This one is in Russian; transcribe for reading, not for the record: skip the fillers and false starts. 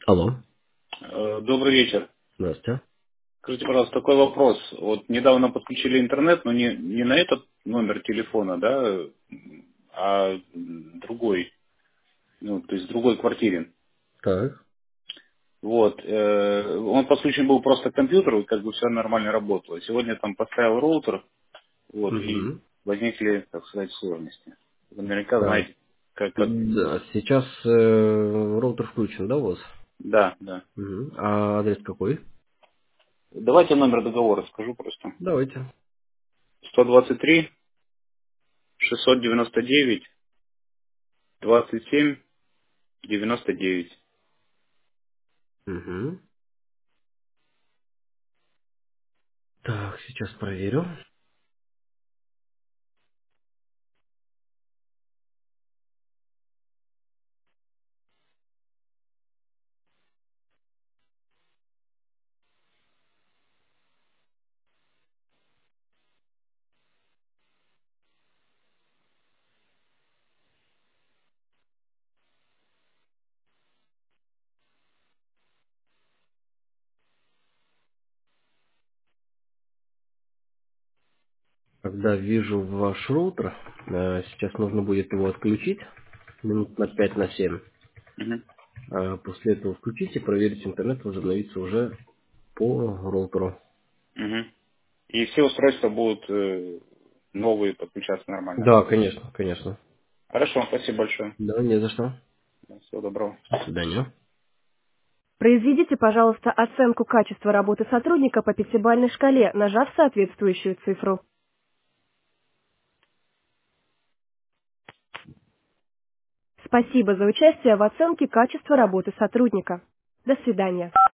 Алло, Добрый вечер. здравствуйте. Скажите, пожалуйста, такой вопрос. Вот недавно подключили интернет, но не на этот номер телефона, да, а другой, ну, то есть в другой квартире. Так. Вот. Он подключен был просто к компьютеру, и как бы все нормально работало. Сегодня там поставил роутер, вот, и Угу. возникли, так сказать, сложности. Вы наверняка Так. знаете, как... Да, сейчас роутер включен, да, у вас? Да, да. Угу. А адрес какой? Давайте номер договора скажу просто. Давайте. 123 699 27 99. Угу. Так, сейчас проверю. Когда вижу ваш роутер, сейчас нужно будет его отключить минут на 5 на 7. Мгм. После этого включите, проверить интернет, возобновится уже по роутеру. Мгм. И все устройства будут новые подключаться нормально, да? Да, конечно, конечно. Хорошо, спасибо большое. Да, не за что. Всего доброго. До свидания. Произведите, пожалуйста, оценку качества работы сотрудника по пятибалльной шкале, нажав соответствующую цифру. Спасибо за участие в оценке качества работы сотрудника. До свидания.